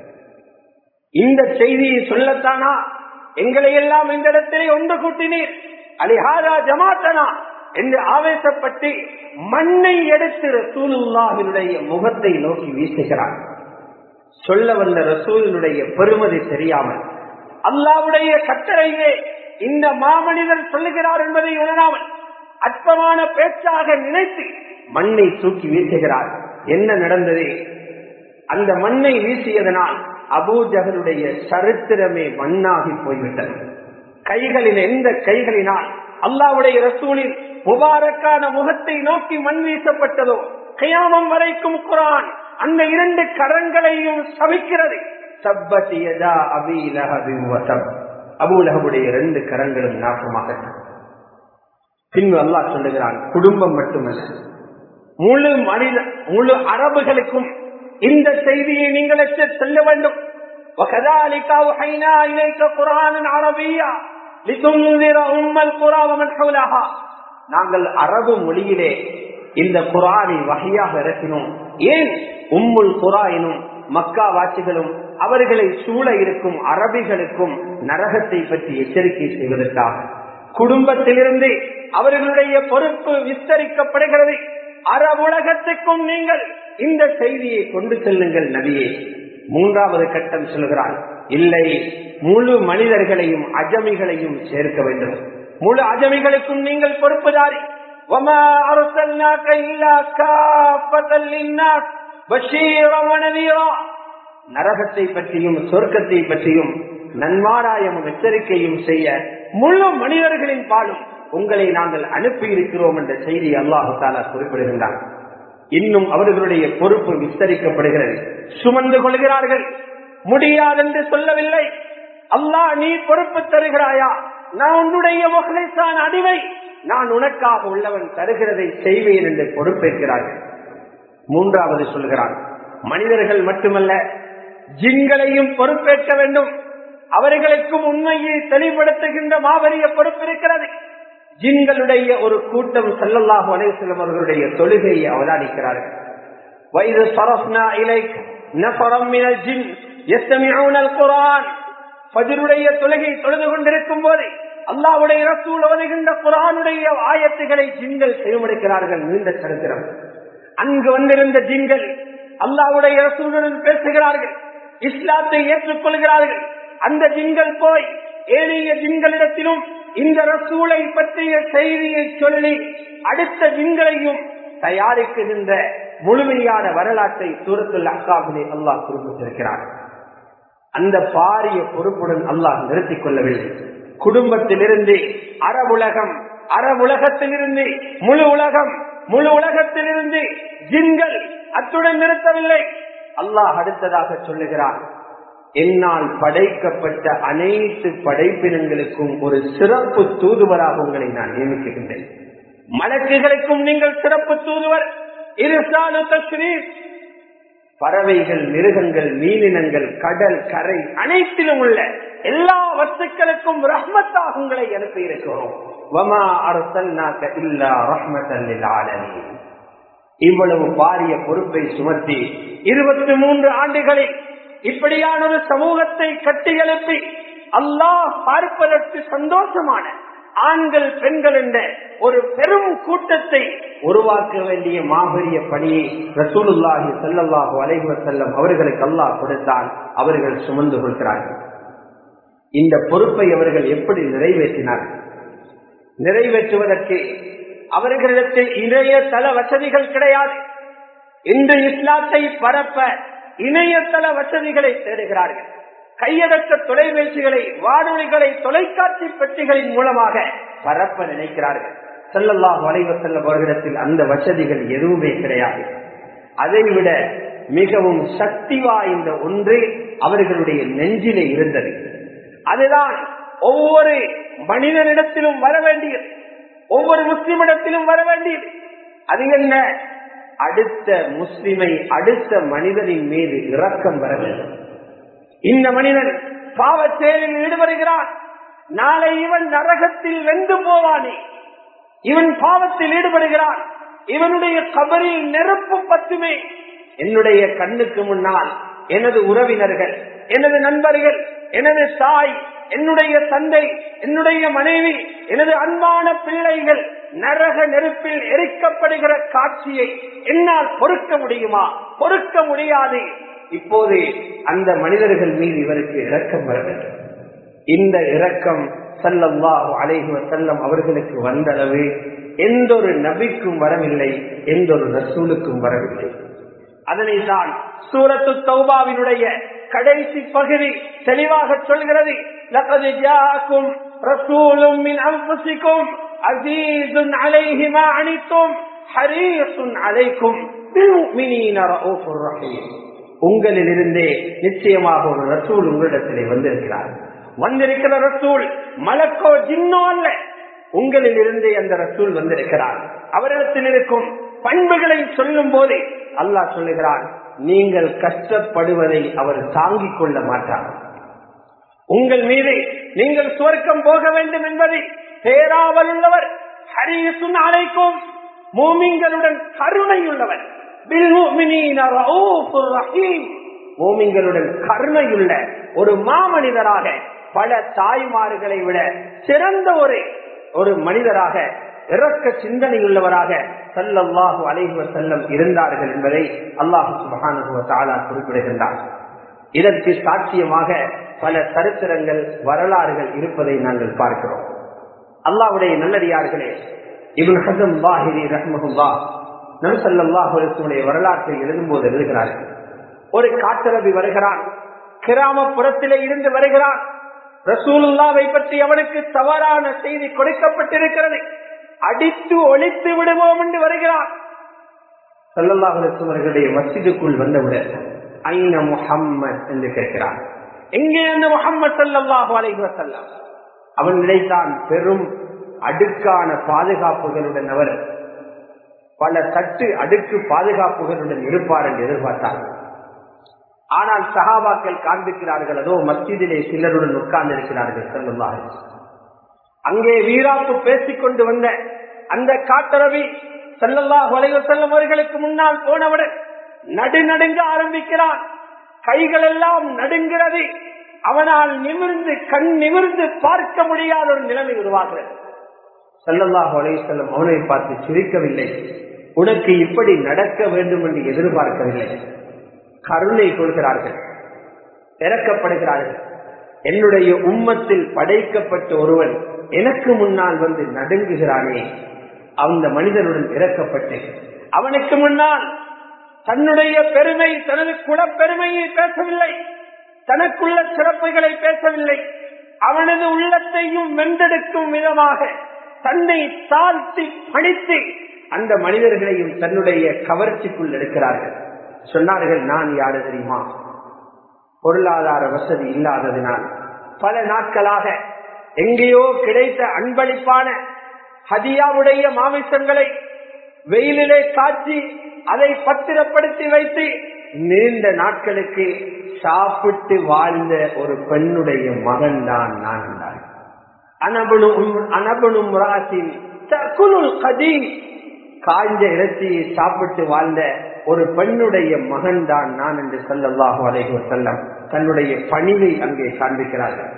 இந்த செய்தியை சொல்லத்தானா எங்களை எல்லாம் இந்த இடத்திலே ஒன்று கூட்டினீர், அலிஹாதா ஜமாத்தனா என்று ஆவேசப்பட்டு மண்ணை எடுத்து ரசூலுல்லாஹினுடைய முகத்தை நோக்கி வீசுகிறார். சொல்ல வந்த ரசூலினுடைய பெருமதி தெரியாமல், அல்லாஹ்வுடைய கட்டளையே இந்த மாமனிதர் சொல்லுகிறார் என்பதை உணராமல் அற்பமான பேச்சாக நினைத்து மண்ணை தூக்கி வீசுகிறார். என்ன நடந்தது? அந்த மண்ணை வீசியதனால் அபூ ஜஹலுடைய சரித்திரமே மண்ணாகி போய்விட்டது. கைகளில் எந்த கைகளினால் அல்லாஹ்வுடைய ரசூலின் முபாரக்கான முகத்தை நோக்கி மண் வீசப்பட்டதோ கியாமம் வரைக்கும் குர்ஆன் அந்த இரண்டு கரங்களையும் சபிக்கிறது. சப்பத் யதா அபீ லஹப் வ தப். அபூ லஹபுடைய இரண்டு கரங்களும் நாசமாகட்டும். பின்பு அல்லாஹ் சொல்லுகிறான், குடும்பம் மட்டுமல்ல, முழு மனித முழு அரபுகளுக்கும் இந்த செய்தியை நீங்கள் சொல்ல வேண்டும். وَكَذَلِكَ أَوْحَيْنَا إِلَيْكَ قُرْآنًا عَرَبِيًّا لِتُنذِرَ أُمَّ الْقُرَى وَمَنْ حَوْلَهَا. நாங்கள் அரபு மொழியிலே இந்த குர்ஆனை வஹியாக இறக்கினோம். ஏன்? உம்முல் குரா எனும் மக்கா வாசிகளும் அவர்களை சூழ இருக்கும் அரபிகளுக்கும் நரகத்தை பற்றி எச்சரிக்கை செய்வதற்காக குடும்பத்திலிருந்து அவர்களுடைய பொறுப்பு விஸ்தரிக்கப்படுகிறது. அரபுலகத்துக்கும் நீங்கள் இந்த செய்தியை கொண்டு செல்லுங்கள் நபியே. மூன்றாவது கட்டம் சொல்கிறான், இல்லை, முழு மனிதர்களையும் அஜமிகளையும் சேர்க்க வேண்டும். முழு அஜமிகளுக்கும் நீங்கள் பொறுப்புதாரி. நரகத்தை பற்றியும் சொர்க்கத்தை பற்றியும் நன்மாராயமும் எச்சரிக்கையும் செய்ய முழு மனிதர்களின் பாலும் உங்களை நாங்கள் அனுப்பி இருக்கிறோம் என்ற செய்தி அல்லாஹு தஆலா குறிப்பிடுகின்றார். இன்னும் அவர்களுடைய பொறுப்பு விஸ்தரிக்கப்படுகிறது. சுமந்து கொள்கிறார்கள். முடியாதென்று சொல்லவில்லை. அல்லாஹ், நீ பொறுப்பு தருகிறாயா? நான் உன்னுடைய முஹ்லிஸான அடிமை, நான் உனக்காக உள்ளவன், தருகிறதை செய்வேன் என்று பொறுப்பேற்கிறார்கள். மூன்றாவது சொல்கிறான், மனிதர்கள் மட்டுமல்ல, ஜின்களையும் பொறுப்பேற்க வேண்டும். அவர்களுக்கும் உண்மையை தெளிவுபடுத்துகின்ற மாபெரிய பொறுப்பு இருக்கிறது. ஜின்களுடைய ஒரு கூட்டம் ஸல்லல்லாஹு அலைஹி வஸல்லம் அவர்களுடைய தொழுகையை அவதானிக்கிறார்கள். வைது ஸரஃப்னா இலைக் நஃபரம் மினல் ஜின் யஸ்தமிஊனல் குர்ஆன். ஃபஜ்ருடைய தொழுகை தொழுது கொண்டிருக்கும் போது அல்லாஹ்வுடைய ரசூல் ஓதுகின்ற குர்ஆனுடைய ஆயத்துக்களை ஜின்கள் செவிமடுக்கிறார்கள். நீண்ட சரித்திரம். அங்கு வந்திருந்த ஜின்கள் அல்லாஹ்வுடைய ரசூலுடன் பேசுகிறார்கள், இஸ்லாத்தை ஏற்றுக்கொள்கிறார்கள். அந்த ஜின்கள் போய் ஏனைய ஜின்களிடத்திலும் இந்த ரசூலை பற்றிய செய்தியை சொல்லி அடுத்த ஜின்களையும் தயாரிக்கின்ற முழுமையான வரலாற்றை சூரத்துல் அஹ்காபிலே அல்லாஹ் குறிப்பிட்டிருக்கிறார். அந்த பாரிய பொறுப்புடன் அல்லாஹ் நிறுத்திக் கொள்ளவில்லை. குடும்பத்திலிருந்து அரபுலகம், அரபுலகத்திலிருந்து முழு உலகம், முழு உலகத்திலிருந்து ஜின்கள், அத்துடன் நிறுத்தவில்லை. அல்லாஹ் அடுத்ததாக சொல்லுகிறார், என்னால் படைக்கப்பட்ட அனைத்து படைப்பினங்களுக்கும் ஒரு சிறப்பு தூதுவராக உங்களை நான் நியமிக்கின்றேன். மலக்குகளுக்கும் நீங்கள் சிறப்பு தூதுவர். இர்சாலு தஸ்ரீப். பறவைகள், மிருகங்கள், மீனினங்கள், கடல், கரை அனைத்திலும் உள்ள எல்லா வஸ்துக்களுக்கும் ரஹ்மத்தாக உங்களை அனுப்பி இருக்கிறோம். வமா அர்சல்நாக இல்லா ரஹ்மத்தல் லில் ஆலமீன். இவ்வளவு பாரிய பொறுப்பை சுமத்தி இருபத்தி மூன்று ஆண்டுகளில் இப்படியான ஒரு சமூகத்தை கட்டியெழுப்பி அல்லாஹ் பார்ப்பதற்கு சந்தோஷமான ஆண்கள், பெண்கள் என்ற ஒரு பெரும் கூட்டத்தை உருவாக்க வேண்டிய மாபெரிய பணியை ரசூலுல்லாஹி ஸல்லல்லாஹு அலைஹி வஸல்லம் அவர்களுக்கு அல்லாஹ் கொடுத்தான். அவர்கள் சுமந்து கொள்கிறார்கள். இந்த பொறுப்பை அவர்கள் எப்படி நிறைவேற்றினார்கள்? நிறைவேற்றுவதற்கு அவர்களிடத்தில் இணையதள வசதிகள் கிடையாது. இன்று இஸ்லாத்தை பரப்ப இணையதள வசதிகளை தேடுகிறார்கள். கையடக்க தொலைபேசிகளை, வானொலிகளை, தொலைக்காட்சி பெட்டிகளின் மூலமாக பரப்ப நினைக்கிறார்கள். ஸல்லல்லாஹு அலைஹி வஸல்லம் அவர்களிடத்தில் அந்த வசதிகள் எதுவுமே கிடையாது. அதைவிட மிகவும் சக்தி வாய்ந்த ஒன்று அவர்களுடைய நெஞ்சிலே இருந்தது. அதுதான் ஒவ்வொரு மனிதனிடத்திலும் வர வேண்டியது, ஒவ்வொரு முஸ்லிமிடத்திலும் வர வேண்டியது. அது என்ன? அடுத்த முஸ்லிமை, அடுத்த மனிதனின் மீது இரக்கம் வர வேண்டும். இந்த மனிதன் பாவ செயலில் ஈடுபடுகிறான், நாளை இவன் நரகத்தில் வெந்து போவானே. இவன் பாவத்தில் ஈடுபடுகிறான், இவனுடைய கபரில் நெருப்பு பத்துமே. என்னுடைய கண்ணுக்கு முன்னால் எனது உறவினர்கள், எனது நண்பர்கள், எனது தாய், என்னுடைய தந்தை, என்னுடைய மனைவி, எனது அன்பான பிள்ளைகள் நரக நெருப்பில் எரிக்கப்படுகிற காட்சியை என்னால் பொறுக்க முடியுமா? பொறுக்க முடியாது. இப்போது அந்த மனிதர்கள் மீது இவருக்கு இரக்கம் வர வேண்டும். இந்த இரக்கம் ஸல்லல்லாஹு அலைஹி வஸல்லம் அவர்களுக்கு வந்த அளவு எந்த ஒரு நபிக்கும் வரவில்லை, எந்த ஒரு ரசூலுக்கும் வரவில்லை. அதனைத்தான் சூரத்து தௌபாவினுடைய கடைசி பகுதி தெளிவாக சொல்கிறது. லகத் ஜாஅக்கும் ரசூலும் மின் அன்ஃபுசிக்கும் அஸீஸுன் அலைஹி மா அனித்தும் ஹரீஸுன் அலைக்கும் பில் முஃமினீன ரഊஃபுர் ரஹீம். உங்களிலிருந்தே நிச்சயமாக ஒரு ரசூல் உங்களிடத்திலே வந்திருக்கிறார். வந்திருக்கிற ரசூல் மலக்கோ ஜின்னோ அல்ல, உங்களில் இருந்தே அந்த ரசூல் வந்திருக்கிறார். அவரிடத்தில் இருக்கும் பண்புகளை சொல்லும் போது அல்லாஹ் சொல்லுகிறான், நீங்கள் கஷ்டப்படுவதை அவர் தாங்கிக் கொள்ள மாட்டார். உங்கள் மீது நீங்கள் சுவர்க்கம் போக வேண்டும் என்பதை பேராவல் உள்ளவர், ஹரீஸுன் அலைக்கும் மூமின்களுடன் கருணை உள்ளவர், பில் முஃமினீன ரഊஃபுர் ரஹீம். மோமின்களுடன் கருணையுள்ள ஒரு மாமனிதராக, பல தாய்மார்களை விட சிறந்த ஒரு ஒரு மனிதராக, இரக்க சிந்தனையுள்ளவராக ஸல்லல்லாஹு அலைஹி வஸல்லம் இருந்தார்கள் என்பதை அல்லாஹ் சுப்ஹானஹு வ தஆலா குறிப்பிடுகின்றார். இதற்கு சாட்சியமாக பல சரித்திரங்கள், வரலாறுகள் இருப்பதை நாங்கள் பார்க்கிறோம். அல்லாஹ்வுடைய நல்லடியார்களே, இப்னு ஹஸம் ஸாஹிரி ரஹ்மஹுல்லாஹ் நபி ஸல்லல்லாஹு அலைஹி வஸல்லம் வரலாற்றை எழுதும்போது எழுதுகிறார்கள், ஒரு காட்டரபி வருகிறான், கிராமப்புறத்திலே இருந்து வருகிறான். ரசூலுல்லாஹ்வை பற்றி அவனுக்கு தவறான செய்தி கொடுக்கப்பட்டிருக்கிறது, அடித்து ஒழித்து விடுவோம் என்று வருகிறான். ஸல்லல்லாஹு அலைஹி வஸல்லம் அவர்களுடைய மஸ்ஜிதுக்குள் வந்தவுடன் ஐன முஹம்மத் என்று கேட்கிறான். எங்கே அந்த முஹம்மது ஸல்லல்லாஹு அலைஹி வஸல்லம்? அவன் நினைத்தான் பெரும் அடுக்கான பாதுகாப்புகளுடன் அவர் பல தட்டு அடுக்கு பாதுகாப்புகளுடன் இருப்பார் என்று எதிர்பார்த்தார். ஆனால் சஹாபாக்கள் காண்பிக்கிறார்கள், அதோ மஸ்ஜிதிலே சிலருடன் உட்கார்ந்து இருக்கிறார்கள் ஸல்லல்லாஹு அலைஹி வஸல்லம். அங்கே வீராப்பு பேசிக் கொண்டு வந்த அந்த காட்டரவி ஸல்லல்லாஹு அலைஹி வஸல்லம் அவர்களுக்கு முன்னால் போனவுடன் நடுநடுங்க ஆரம்பிக்கிறான். கைகள் எல்லாம் நடுங்கிறது. அவனால் நிமிர்ந்து கண் நிமிர்ந்து பார்க்க முடியாத ஒரு நிலைமை உருவாகிறது. ஸல்லல்லாஹு அலைஹி வஸல்லம் அவனை பார்த்து சிரிக்கவில்லை, உனக்கு இப்படி நடக்க வேண்டும் என்று எதிர்பார்க்கவில்லை. கருணை கொள்கிறார்கள், இறக்கப்படுகிறார்கள். என்னுடைய உம்மத்தில் படைக்கப்பட்ட ஒருவன் எனக்கு முன்னால் வந்து நடுங்குகிறானே, அந்த மனிதனுடன் இறக்கப்பட்டு அவனுக்கு முன்னால் தன்னுடைய பெருமை, தனது குலப்பெருமையை பேசவில்லை, தனக்குள்ள சிறப்புகளை பேசவில்லை, அவனது உள்ளத்தையும் வென்றெடுக்கும் விதமாக தன்னை தாழ்த்தி பணித்து அந்த மனிதர்களையும் தன்னுடைய கவர்ச்சிக்குள் எடுக்கிறார்கள். சொன்னார்கள், நான் யாரு தெரியுமா? பொருளாதார வசதி இல்லாததினால் பல நாட்களாக எங்கேயோ கிடைத்த அன்பளிப்பான ஹதியாவுடைய மாமிசங்களை வெயிலிலே காய்ச்சி அதை பத்திரப்படுத்தி வைத்து நீண்ட நாட்களுக்கு சாப்பிட்டு வாழ்ந்த ஒரு பெண்ணுடைய மகன் தான் நான். அனபனும் காய்ஞ்ச இறைச்சியை சாப்பிட்டு வாழ்ந்த ஒரு பெண்ணுடைய மகன் தான் நான் என்று ஸல்லல்லாஹு அலைஹி வஸல்லம் தன்னுடைய பணிவை அங்கே காண்பிக்கிறார்கள்.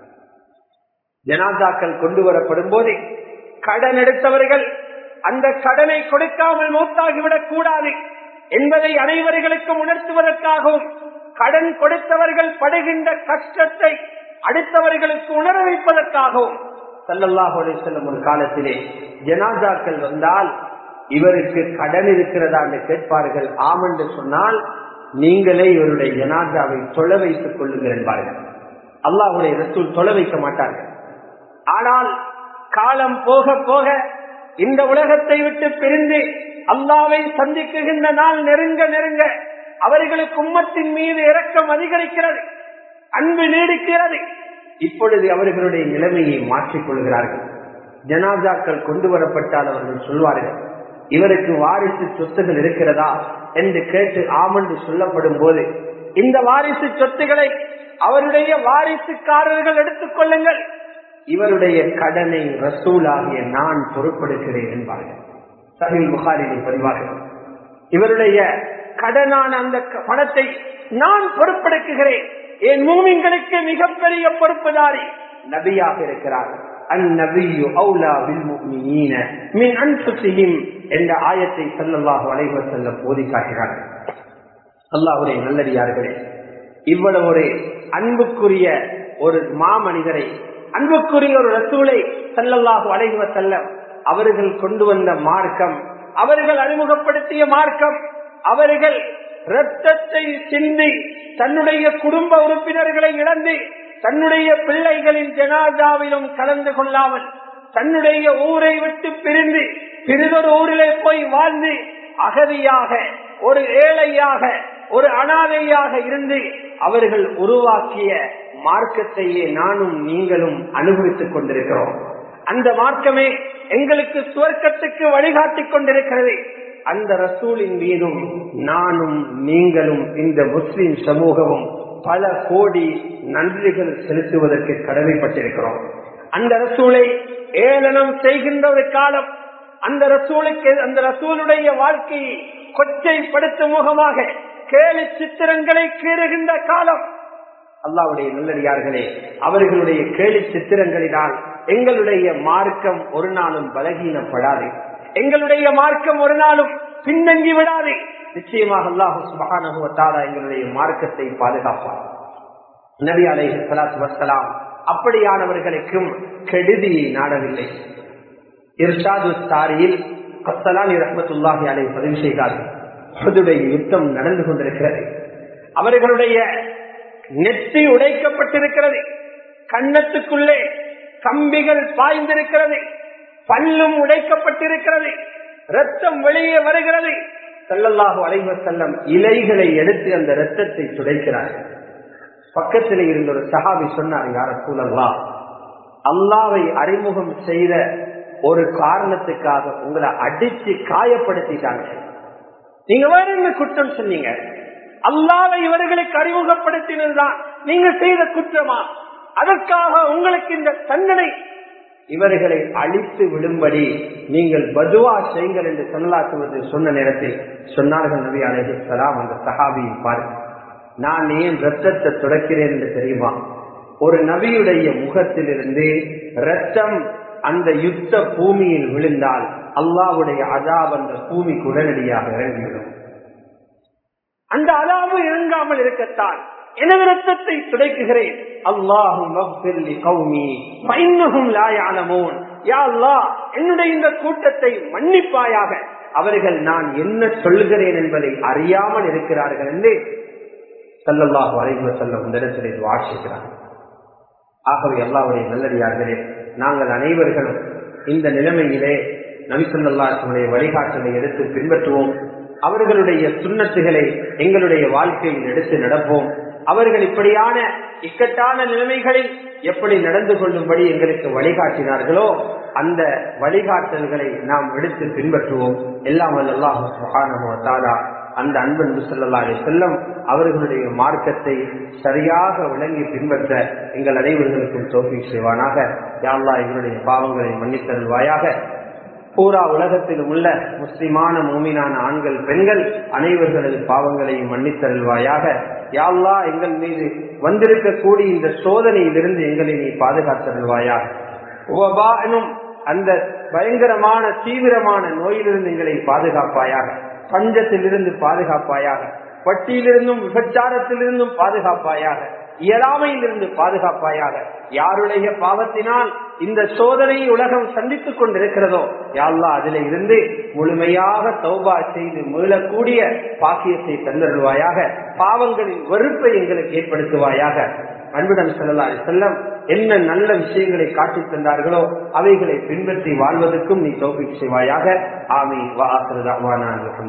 ஜனாதாக்கள் கொண்டு வரப்படும் போது கடன் எடுத்தவர்கள் அந்த கடனை கொடுக்காமல் மௌத்தாகிவிடக் கூடாது என்பதை அனைவர்களுக்கும் உணர்த்துவதற்காகவும், கடன் கொடுத்தவர்கள் படுகின்ற கஷ்டத்தை அடுத்தவர்களுக்கு உணர வைப்பதற்காகவும் ஸல்லல்லாஹு அலைஹி வஸல்லம் ஒரு காலத்திலே ஜனாதாக்கள் வந்தால் இவருக்கு கடன் இருக்கிறதா என்று கேட்பார்கள். ஆம் என்று சொன்னால் நீங்களே இவருடைய ஜனாதாவை தொலை வைத்துக் கொள்ளுங்கள் என்பார்கள். அல்லாஹ்வுடைய ரசூல் தொலை வைக்க மாட்டார்கள். ஆனால் காலம் போக போக இந்த உலகத்தை விட்டு பிரிந்து அல்லாஹ்வை சந்திக்குகின்ற நாள் நெருங்க நெருங்க அவர்களுக்கு உம்மத்தின் மீது இரக்கம் அதிகரிக்கிறது, அன்பு நீடிக்கிறது. இப்பொழுது அவர்களுடைய நிலைமையை மாற்றிக் கொள்கிறார்கள். ஜனாதாக்கள் கொண்டு வரப்பட்டால் அவர்கள் சொல்வார்கள், இவருக்கு வாரிசு சொத்துகள் இருக்கிறதா என்று கேட்டு ஆமென்று சொல்லப்படும் போது, இந்த வாரிசு சொத்துக்களை அவருடைய வாரிசுக்காரர்கள் எடுத்துக் கொள்ளுங்கள், இவருடைய கடனை ரசூலாகிய நான் பொறுப்பெடுக்கிறேன் என்பார்கள். சஹீஹ் புகாரியில் பதிவார்கள், இவருடைய கடனான அந்த பணத்தை நான் பொறுப்பெடுக்கிறேன். என் மூமின்களுக்கு மிகப்பெரிய பொறுப்புதாரி நபியாக இருக்கிறார். அந்நபியு அவுலா பில் முஃமினீன மின் அன்ஃபுஸிஹிம் என்ற ஆயத்தை ஸல்லல்லாஹு அலைஹி வஸல்லம் ஓதி காட்டினார்கள். அல்லாஹ்வுடைய நல்லடியார்களே, இவ்வளவு ஒரு அன்புக்குரிய ஒரு மாமனிதரை, அன்புக்குரிய ஒரு ரசூலை ஸல்லல்லாஹு அலைஹி வஸல்லம் அவர்கள் கொண்டு வந்த மார்க்கம், அவர்கள் அறிமுகப்படுத்திய மார்க்கம், அவர்கள் இரத்தத்தை சிந்தி தன்னுடைய குடும்ப உறுப்பினர்களை இழந்து தன்னுடைய பிள்ளைகளின் ஜனாதாவிலும் கலந்து கொள்ளாமல் தன்னுடைய ஊரை விட்டு பிரிந்து பிறிதொரு ஊரிலே போய் வாழ்ந்து அகதியாக, ஒரு ஏழையாக, ஒரு அனாதையாக இருந்து அவர்கள் உருவாக்கிய மார்க்கத்தையே நானும் நீங்களும் அனுபவித்துக் கொண்டிருக்கிறோம். அந்த மார்க்கமே எங்களுக்கு சுவர்க்கத்துக்கு வழிகாட்டிக் கொண்டிருக்கிறது. அந்த ரசூலின் மீதும் நானும் நீங்களும் இந்த முஸ்லிம் சமூகமும் பல கோடி நன்றிகள் செலுத்துவதற்கு கடமைப்பட்டிருக்கிறோம். அந்த ரசூலை ஏளனம் செய்கின்ற ஒரு காலம், அந்த ரசூலுக்கு அந்த ரசூலுடைய வாழ்க்கையை கொச்சைப்படுத்தும் முகமாக, கேலி சித்திரங்களை கீறுகின்ற காலம். அல்லாஹ்வுடைய நல்லடியார்களே, அவர்களுடைய கேலி சித்திரங்களினால் எங்களுடைய மார்க்கம் ஒரு நாளும் பலகீனப்படாது, எங்களுடைய மார்க்கம் ஒரு நாளும் பின்னங்கி விடாது. நிச்சயமாக அல்லாஹ் சுப்ஹானஹு வ தஆலா எங்களுடைய மார்க்கத்தை பாதுகாப்பார். நபி அலைஹிஸ்ஸலாத்து வஸ்ஸலாம் அப்படியானவர்களுக்கும் கெடுதியை நாடவில்லை. இர்ஷாது சாரியில் கஸ்ஸலானி ரஹ்மத்துல்லாஹி அலைஹி பதிவு செய்தார்கள். உஹதுடைய யுத்தம் நடந்து கொண்டிருக்கிறது. அவர்களுடைய நெற்றி உடைக்கப்பட்டிருக்கிறது, கன்னத்துக்குள்ளே கம்பிகள் பாய்ந்திருக்கிறது, பல்லும் உடைக்கப்பட்டிருக்கிறது, ரத்தம் வெளியே வருகிறது. ஸல்லல்லாஹு அலைஹி வஸல்லம் இலைகளை எடுத்து அந்த ரத்தத்தை துடைக்கிறார்கள். பக்கத்தில் இருந்த ஒரு சஹாபி சொன்னார், யா ரசூலல்லாஹ், அல்லாஹ்வை அறிமுகம் செய்த ஒரு காரணத்துக்காக உங்களை அடிச்சு காயப்படுத்திட்டாங்க, நீங்க வேற என்ன குற்றம் சொன்னீங்க? அல்லாஹ்வை இவர்களுக்கு அறிமுகப்படுத்தினதுதான் நீங்க செய்த குற்றமா? அதற்காக உங்களுக்கு இந்த தண்டனை? இவர்களை அழித்து விடும்படி நீங்கள் பதுவா செய்யுங்கள் என்று சொல்லாக்குவது சொன்ன நேரத்தில் சொன்னார்கள் நபி அலைஹிஸ்ஸலாம், அந்த சஹாபியை பாருங்கள், நான் ஏன் ரத்தத்தை துடைக்கிறேன் என்று தெரியுமா? ஒரு நபியுடைய முகத்திலிருந்து ரத்தம் அந்த யுத்த பூமியில் விழுந்தால் அல்லாஹ்வுடைய அஸாப் அந்த பூமிக்கு உடனடியாக இறங்கிவிடும். அந்த அஸாபு இறங்காமல் இருக்கத்தான் எனது ரத்தத்தை துடைக்குகிறேன். அல்லாஹும் என்னுடைய இந்த கூட்டத்தை மன்னிப்பாயாக, அவர்கள் நான் என்ன சொல்கிறேன் என்பதை அறியாமல் இருக்கிறார்கள் என்று ஸல்லல்லாஹு அலைஹி வஸல்லம் இந்த இடத்திலே துஆ செய்கிறார்கள். ஆகவே அல்லாஹ்வுடைய நல்லடியார்களே, நாங்கள் அனைவர்களும் இந்த நிலைமையிலே நபி ஸல்லல்லாஹு அலைஹி வஸல்லம் வழிகாட்டலை எடுத்து பின்பற்றுவோம். அவர்களுடைய சுன்னத்துகளை எங்களுடைய வாழ்க்கையில் எடுத்து நடப்போம். அவர்கள் இப்படியான இக்கட்டான நிலைமைகளில் எப்படி நடந்து கொள்ளும்படி எங்களுக்கு வழிகாட்டினார்களோ அந்த வழிகாட்டல்களை நாம் எடுத்து பின்பற்றுவோம். எல்லாம் அல்லாஹ் சுப்ஹானஹு வ தஆலா அந்த அன்பன் ஸல்லல்லாஹு அலைஹி வஸல்லம் அவர்களுடைய மார்க்கத்தை சரியாக விளங்கி பின்பற்ற எங்கள் அனைவர்களுக்கும் தௌஃபீக் செய்வானாக. யா அல்லாஹ், எங்களுடைய பாவங்களை மன்னித்தருள்வாயாக. பூரா உலகத்தில் உள்ள முஸ்லிமான மூமினான ஆண்கள் பெண்கள் அனைவர்களது பாவங்களையும் மன்னித்தருள்வாயாக. யா அல்லாஹ், எங்கள் மீது வந்திருக்கக்கூடிய இந்த சோதனையிலிருந்து எங்களை நீ பாதுகாத்தருள்வாயாக. உவபானும் அந்த பயங்கரமான தீவிரமான நோயிலிருந்து எங்களை பாதுகாப்பாயாக. பஞ்சத்திலிருந்து பாதுகாப்பாயாக. வட்டியிலிருந்தும் விபச்சாரத்திலிருந்தும் பாதுகாப்பாயாக. இயலாமையிலிருந்து பாதுகாப்பாயாக. யாருடைய பாவத்தினால் இந்த சோதனை உலகம் சந்தித்துக் கொண்டிருக்கிறதோ யா அல்லாஹ், அதில் இருந்து முழுமையாக தௌபா செய்து மீளக்கூடிய பாக்கியத்தை தந்தருள்வாயாக. பாவங்களின் வெறுப்பை எங்களுக்கு ஏற்படுத்துவாயாக. அன்புடன் ஸல்லல்லாஹு அலைஹி வஸல்லம் என்ன நல்ல விஷயங்களை காட்டித் தந்தார்களோ அவைகளை பின்பற்றி வாழ்வதற்கும் நீ தௌஃபீக் செய்வாயாக. ஆமீன். வ ஆகிரு தஅவானா